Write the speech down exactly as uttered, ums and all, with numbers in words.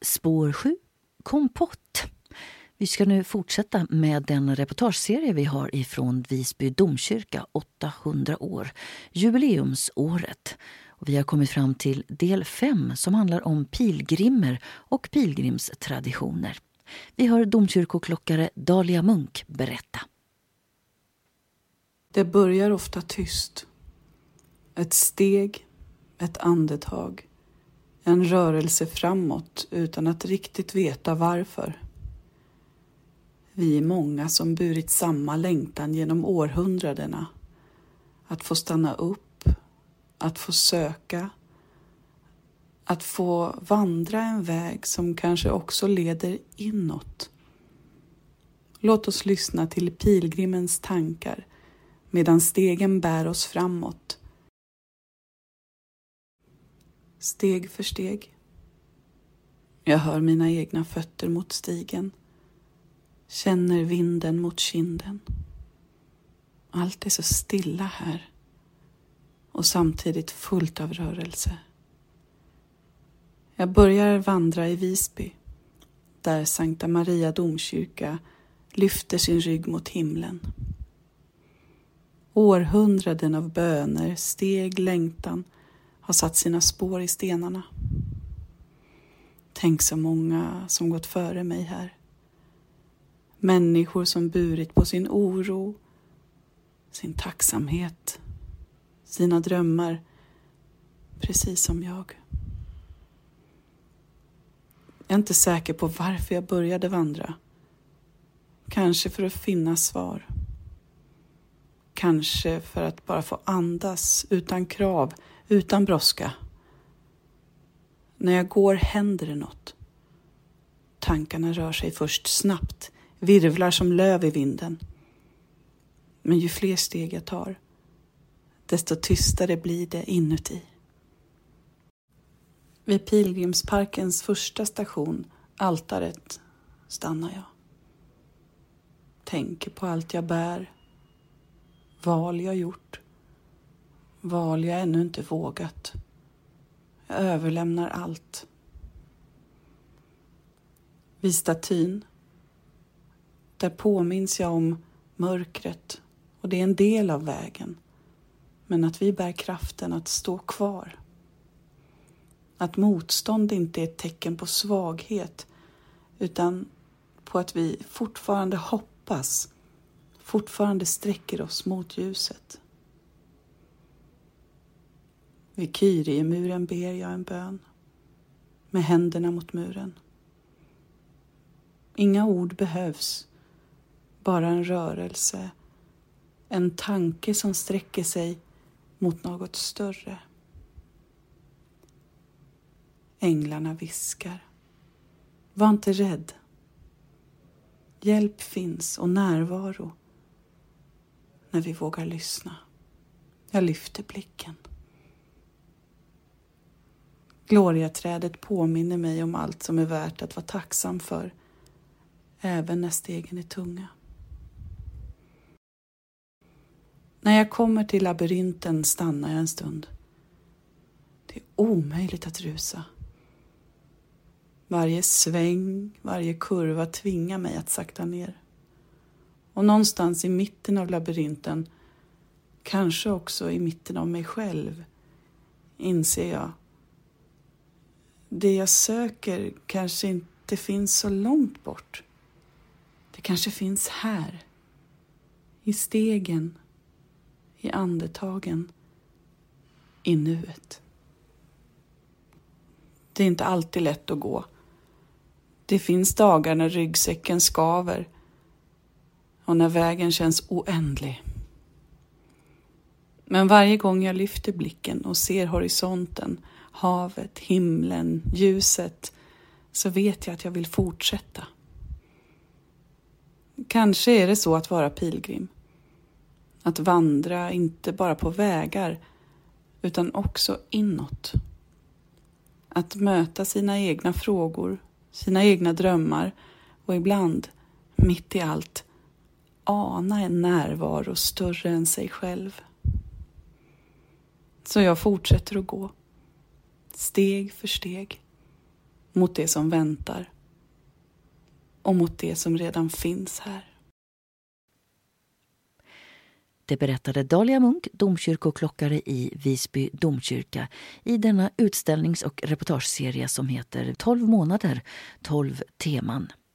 Spår sju, kompott. Vi ska nu fortsätta med den reportageserie vi har ifrån Visby domkyrka åttahundra år, jubileumsåret. Och vi har kommit fram till del fem som handlar om pilgrimer och pilgrimstraditioner. Vi hör domkyrkoklockare Dalia Munk berätta. Det börjar ofta tyst. Ett steg, ett andetag, en rörelse framåt utan att riktigt veta varför. Vi är många som burit samma längtan genom århundradena. Att få stanna upp, att få söka, att få vandra en väg som kanske också leder inåt. Låt oss lyssna till pilgrimens tankar medan stegen bär oss framåt. Steg för steg. Jag hör mina egna fötter mot stigen. Känner vinden mot kinden. Allt är så stilla här. Och samtidigt fullt av rörelse. Jag börjar vandra i Visby. Där Sankta Maria domkyrka lyfter sin rygg mot himlen. Århundraden av böner, steg, längtan har satt sina spår i stenarna. Tänk så många som gått före mig här. Människor som burit på sin oro, sin tacksamhet, sina drömmar, precis som jag. Jag är inte säker på varför jag började vandra. Kanske för att finna svar. Kanske för att bara få andas utan krav, utan brådska. När jag går händer det något. Tankarna rör sig först snabbt, virvlar som löv i vinden. Men ju fler steg jag tar, desto tystare blir det inuti. Vid pilgrimsparkens första station, altaret, stannar jag. Tänker på allt jag bär. Val jag gjort. Val jag ännu inte vågat. Jag överlämnar allt. Vid statyn. Där påminns jag om mörkret. Och det är en del av vägen. Men att vi bär kraften att stå kvar. Att motstånd inte är ett tecken på svaghet. Utan på att vi fortfarande hoppas. Fortfarande sträcker oss mot ljuset. Vid Kyriemuren ber jag en bön. Med händerna mot muren. Inga ord behövs. Bara en rörelse. En tanke som sträcker sig mot något större. Änglarna viskar. Var inte rädd. Hjälp finns och närvaro. När vi vågar lyssna. Jag lyfter blicken. Gloriaträdet påminner mig om allt som är värt att vara tacksam för. Även när stegen är tunga. När jag kommer till labyrinten stannar jag en stund. Det är omöjligt att rusa. Varje sväng, varje kurva tvingar mig att sakta ner. Och någonstans i mitten av labyrinten, kanske också i mitten av mig själv, inser jag. Det jag söker kanske inte finns så långt bort. Det kanske finns här. I stegen, i andetagen, i nuet. Det är inte alltid lätt att gå. Det finns dagar när ryggsäcken skaver och när vägen känns oändlig. Men varje gång jag lyfter blicken och ser horisonten, havet, himlen, ljuset, så vet jag att jag vill fortsätta. Kanske är det så att vara pilgrim. Att vandra inte bara på vägar utan också inåt. Att möta sina egna frågor, sina egna drömmar och ibland, mitt i allt, ana en närvaro större än sig själv. Så jag fortsätter att gå, steg för steg, mot det som väntar och mot det som redan finns här. Det berättade Dahlia Munk, domkyrkoklockare i Visby domkyrka, i denna utställnings- och reportageserie som heter tolv månader, tolv teman.